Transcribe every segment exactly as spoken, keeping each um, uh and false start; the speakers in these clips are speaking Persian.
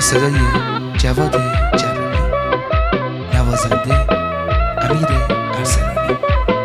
صدای جواد جلالی، نوازنده امیر ارسلانی.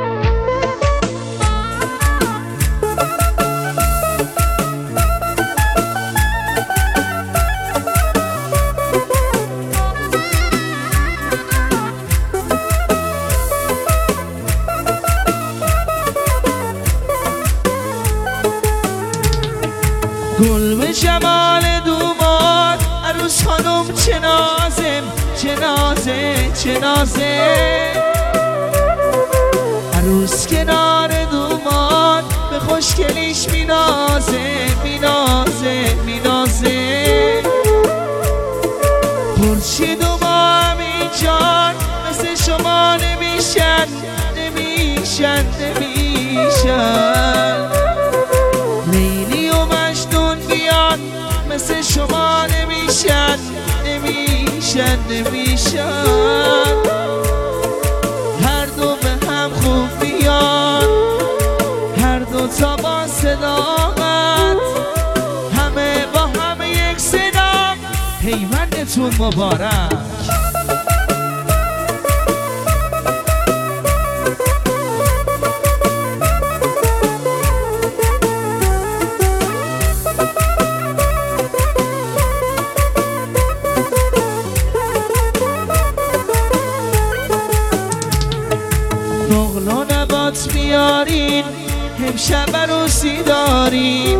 گل به جمال دومار عروس خانم چه نازم چه نازه چه نازه، عروس کنار دومار به خوشگلیش مینازه مینازه مینازه. خورشید و ماه اینجان مثل شما نمیشن نمیشن نمیشن، لیلی و مجنون بیان مثل شما نمیشن نمیشن نمیشن. هر دو به هم خوب بیان، هر دو تا با صداقت، همه با همه یک صدا، پیوندتون مبارک. نقل و نبات بیارین امشب عروسی دارین،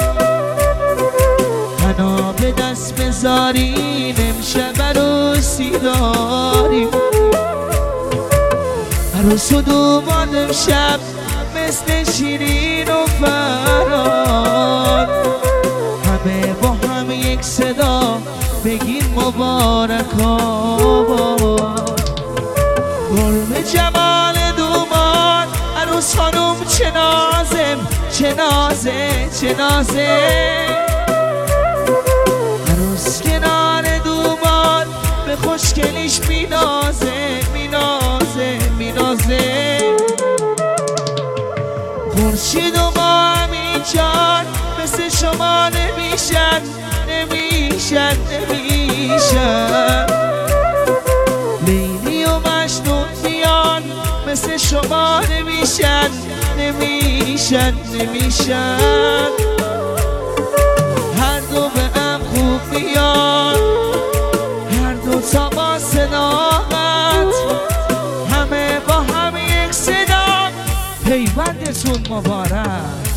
حنا به دست بذارین امشب عروسی دارین. عروس و دوماد امشب مثل شیرین و فرار، همه با هم یک صدا بگین مبارک آباد. گل جمال دومار عروس خانم چه نازم چه نازه چه نازه، عروس کنار دومار به خوشگلیش مینازه مینازه مینازه. خورشید و ماه اینجان مثل شما نمیشن نمیشن نمیشن، لیلی و مجنون بیان مثل شما نمیشن نمیشن نمیشن. هر دو به هم خوب بیان، هر دو تا با صداقت، همه با هم یک صدا، پیوندتون مبارک.